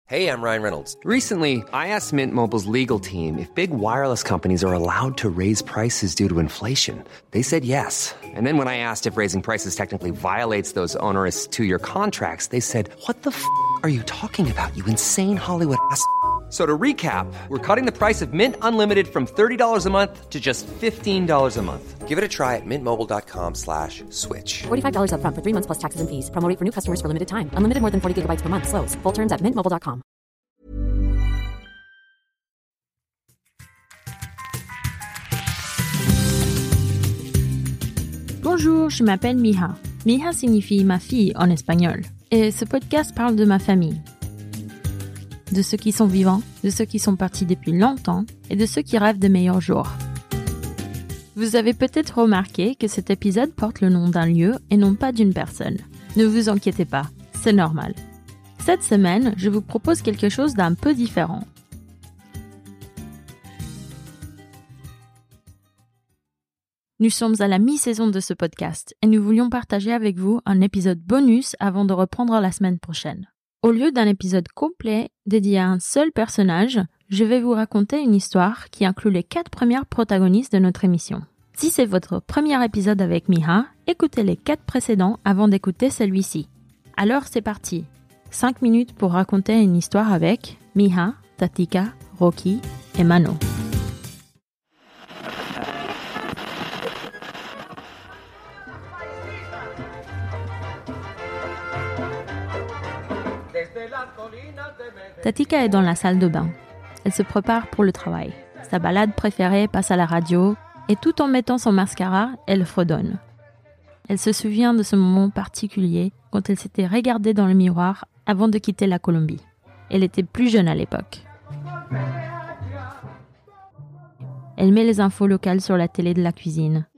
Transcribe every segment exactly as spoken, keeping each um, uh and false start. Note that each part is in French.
Hey, I'm Ryan Reynolds. Recently, I asked Mint Mobile's legal team if big wireless companies are allowed to raise prices due to inflation. They said yes. And then when I asked if raising prices technically violates those onerous two-year contracts, they said, what the f*** are you talking about, you insane Hollywood ass f- So to recap, we're cutting the price of Mint Unlimited from thirty dollars a month to just fifteen dollars a month. Give it a try at mintmobile.com slash switch. forty-five dollars up front for three months plus taxes and fees. Promo rate for new customers for limited time. Unlimited more than forty gigabytes per month. Slows full terms at mint mobile dot com. Bonjour, je m'appelle Mija. Mija signifie ma fille en espagnol. Et ce podcast parle de ma famille. De ceux qui sont vivants, de ceux qui sont partis depuis longtemps et de ceux qui rêvent de meilleurs jours. Vous avez peut-être remarqué que cet épisode porte le nom d'un lieu et non pas d'une personne. Ne vous inquiétez pas, c'est normal. Cette semaine, je vous propose quelque chose d'un peu différent. Nous sommes à la mi-saison de ce podcast et nous voulions partager avec vous un épisode bonus avant de reprendre la semaine prochaine. Au lieu d'un épisode complet dédié à un seul personnage, je vais vous raconter une histoire qui inclut les quatre premières protagonistes de notre émission. Si c'est votre premier épisode avec Mija, écoutez les quatre précédents avant d'écouter celui-ci. Alors c'est parti. cinq minutes pour raconter une histoire avec Mija, Tatika, Rocky et Mano. Tatika est dans la salle de bain. Elle se prépare pour le travail. Sa balade préférée passe à la radio et tout en mettant son mascara, elle fredonne. Elle se souvient de ce moment particulier quand elle s'était regardée dans le miroir avant de quitter la Colombie. Elle était plus jeune à l'époque. Elle met les infos locales sur la télé de la cuisine.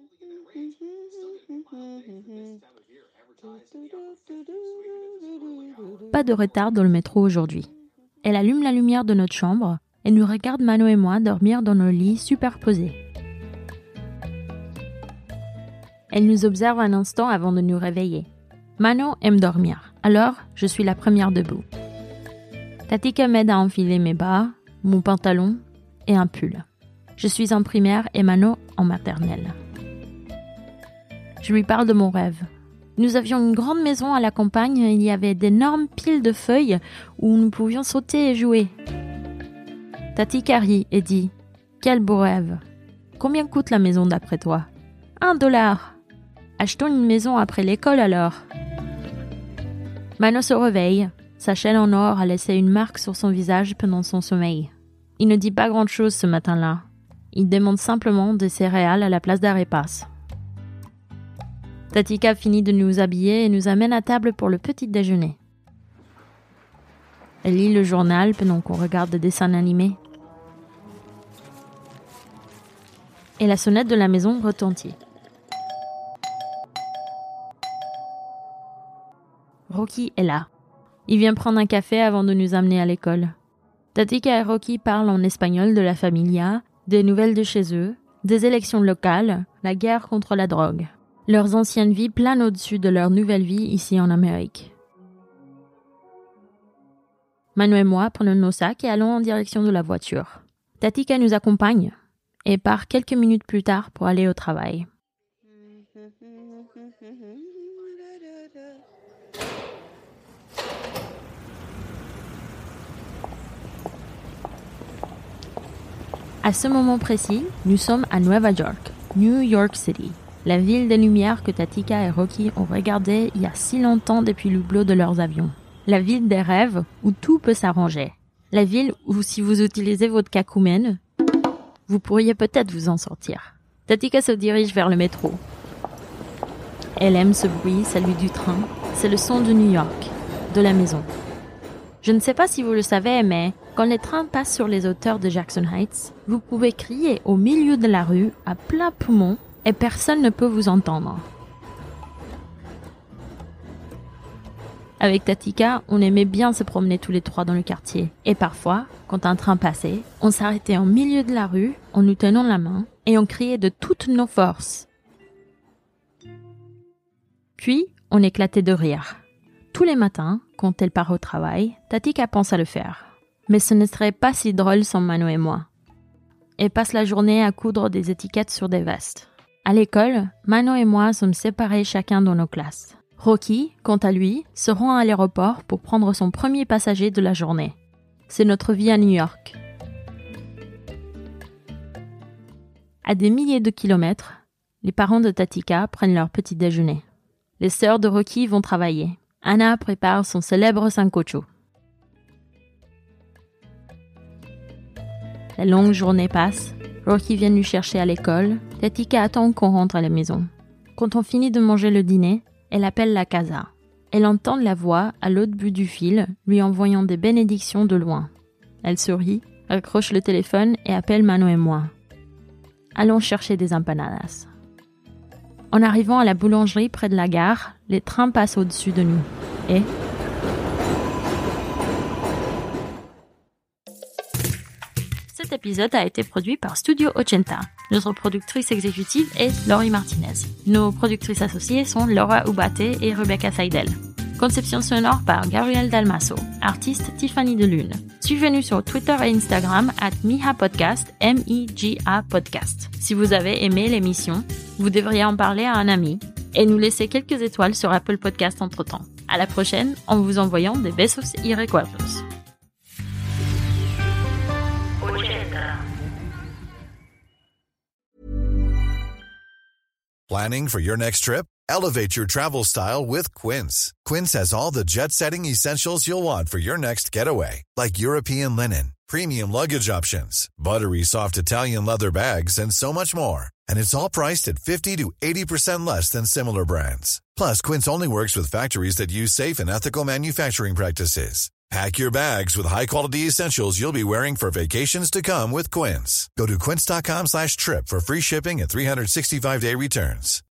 Pas de retard dans le métro aujourd'hui. Elle allume la lumière de notre chambre et nous regarde Mano et moi dormir dans nos lits superposés. Elle nous observe un instant avant de nous réveiller. Mano aime dormir, alors je suis la première debout. Tatika m'aide à enfiler mes bas, mon pantalon et un pull. Je suis en primaire et Mano en maternelle. Je lui parle de mon rêve. Nous avions une grande maison à la campagne, il y avait d'énormes piles de feuilles où nous pouvions sauter et jouer. Tatika rit et dit « Quel beau rêve ! Combien coûte la maison d'après toi ?»« Un dollar !»« Achetons une maison après l'école alors !» Mano se réveille. Sa chaîne en or a laissé une marque sur son visage pendant son sommeil. Il ne dit pas grand-chose ce matin-là. Il demande simplement des céréales à la place d'arepas. Tatika finit de nous habiller et nous amène à table pour le petit déjeuner. Elle lit le journal pendant qu'on regarde des dessins animés. Et la sonnette de la maison retentit. Rocky est là. Il vient prendre un café avant de nous amener à l'école. Tatika et Rocky parlent en espagnol de la familia, des nouvelles de chez eux, des élections locales, la guerre contre la drogue. Leurs anciennes vies planent au-dessus de leur nouvelle vie ici en Amérique. Mano et moi prenons nos sacs et allons en direction de la voiture. Tatika nous accompagne et part quelques minutes plus tard pour aller au travail. À ce moment précis, nous sommes à Nueva York, New York City. La ville des Lumières que Tatika et Rocky ont regardée il y a si longtemps depuis l'hublot de leurs avions. La ville des rêves où tout peut s'arranger. La ville où si vous utilisez votre cacoumène, vous pourriez peut-être vous en sortir. Tatika se dirige vers le métro. Elle aime ce bruit, celui du train. C'est le son de New York, de la maison. Je ne sais pas si vous le savez, mais quand les trains passent sur les hauteurs de Jackson Heights, vous pouvez crier au milieu de la rue à plein poumon et personne ne peut vous entendre. Avec Tatika, on aimait bien se promener tous les trois dans le quartier. Et parfois, quand un train passait, on s'arrêtait en milieu de la rue en nous tenant la main et on criait de toutes nos forces. Puis, on éclatait de rire. Tous les matins, quand elle part au travail, Tatika pense à le faire. Mais ce ne serait pas si drôle sans Mano et moi. Elle passe la journée à coudre des étiquettes sur des vestes. À l'école, Mano et moi sommes séparés chacun dans nos classes. Rocky, quant à lui, se rend à l'aéroport pour prendre son premier passager de la journée. C'est notre vie à New York. À des milliers de kilomètres, les parents de Tatika prennent leur petit déjeuner. Les sœurs de Rocky vont travailler. Anna prépare son célèbre sancocho. La longue journée passe. Rocky vient nous chercher à l'école. Tatika attend qu'on rentre à la maison. Quand on finit de manger le dîner, elle appelle la casa. Elle entend la voix à l'autre bout du fil, lui envoyant des bénédictions de loin. Elle sourit, accroche le téléphone et appelle Mano et moi. Allons chercher des empanadas. En arrivant à la boulangerie près de la gare, les trains passent au-dessus de nous. Et... Cet épisode a été produit par Studio Ochenta. Notre productrice exécutive est Laurie Martinez. Nos productrices associées sont Laura Ubate et Rebecca Seidel. Conception sonore par Gabriel Dalmasso. Artiste Tiffany Delune. Suivez-nous sur Twitter et Instagram at Miha Podcast, M I G A Podcast. Si vous avez aimé l'émission, vous devriez en parler à un ami et nous laisser quelques étoiles sur Apple Podcast entre-temps. À la prochaine en vous envoyant des besos y recuerdos. Planning for your next trip? Elevate your travel style with Quince. Quince has all the jet-setting essentials you'll want for your next getaway, like European linen, premium luggage options, buttery soft Italian leather bags, and so much more. And it's all priced at fifty to eighty percent less than similar brands. Plus, Quince only works with factories that use safe and ethical manufacturing practices. Pack your bags with high-quality essentials you'll be wearing for vacations to come with Quince. Go to quince.com slash trip for free shipping and three sixty-five day returns.